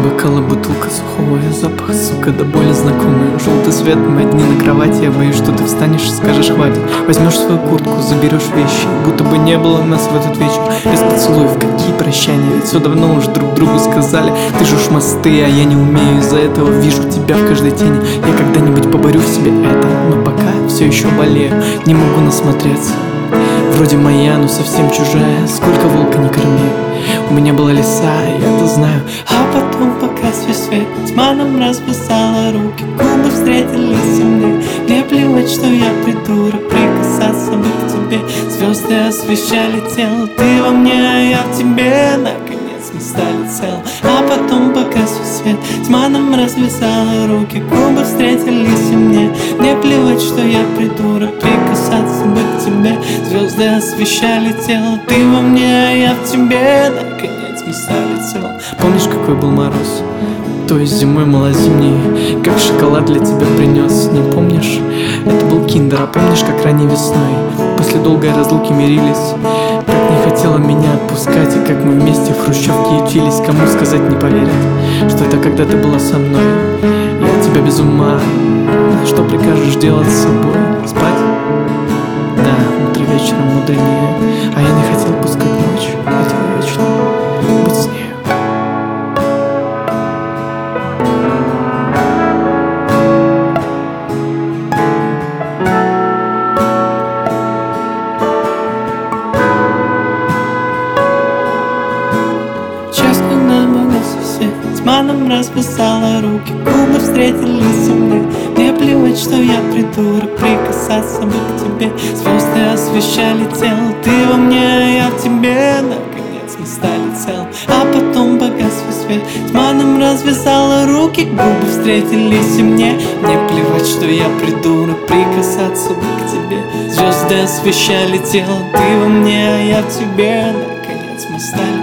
бокала бутылка сухого, запах, сука, до боли знакомый. Желтый свет, мы одни на кровати. Я боюсь, что ты встанешь и скажешь хватит. Возьмешь свою куртку, заберешь вещи, будто бы не было нас в этот вечер. Без поцелуев, какие прощания, ведь все давно уж друг другу сказали. Ты жжешь мосты, а я не умею, из-за этого вижу тебя в каждой тени. Я когда-нибудь поборю в себе это, но пока все еще болею, не могу насмотреться. Вроде моя, но совсем чужая, сколько волка не корми. У меня была лиса, я это знаю. А потом погас весь свет, тьма нам расписала руки, губы встретились, и мне плевать, что я придурок, прикасаться бы к тебе. Звезды освещали тело, ты во мне, а я в тебе. Наконец мы стали целы. А потом погас весь свет, тьма нам развязала руки, губы встретились, и мне плевать, что я придурок, прикасаться бы к тебе. Звезды освещали тело, ты во мне, а я в тебе. Наконец мы стали целы. Помнишь, какой был мороз? То есть зимой малозимний, как шоколад для тебя принес. Не помнишь? Это был киндер. А помнишь, как ранней весной после долгой разлуки мирились? Как не хотела меня отпускать, и как мы вместе в хрущевке ютились. Кому сказать не поверят, что это когда ты была со мной. Я от тебя без ума. Что прикажешь делать с собой? Спать? Да, утро вечером мудренее. А я не хотел пускать ночь, хотел вечно быть с нею. Честно, нам погас свет, тьма нам расписала руки, губы встретились, и мне плевать, что я придурок, прикасаться бы к тебе. Звезды освещали тело, ты во мне, а я в тебе. Наконец мы стали целы. А потом погас весь свет, тьма нам развязала руки, губы встретились, и мне плевать, что я придурок, прикасаться бы к тебе. Звезды освещали тело, ты во мне, а я в тебе. Наконец мы стали